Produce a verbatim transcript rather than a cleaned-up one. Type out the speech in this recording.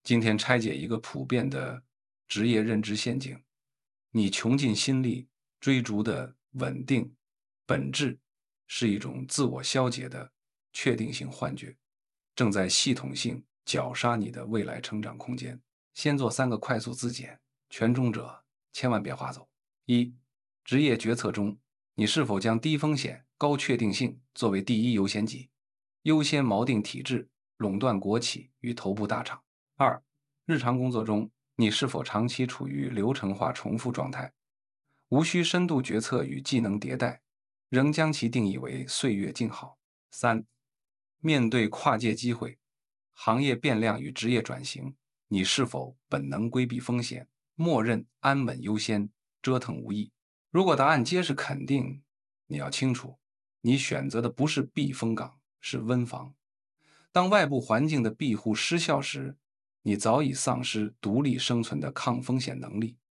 今天拆解一个普遍的职业认知陷阱：你穷尽心力追逐的稳定，本质是一种自我消解的确定性幻觉，正在系统性绞杀你的未来成长空间。先做三个快速自检，权重者千万别划走。一、职业决策中，你是否将低风险、高确定性作为第一优先级，优先锚定体制，垄断国企与头部大厂？二、日常工作中，你是否长期处于流程化重复状态，无需深度决策与技能迭代，仍将其定义为岁月静好？三、面对跨界机会、行业变量与职业转型，你是否本能规避风险，默认安稳优先，折腾无益？如果答案皆是肯定，你要清楚，你选择的不是避风港，是温房。当外部环境的庇护失效时，你早已丧失独立生存的抗风险能力。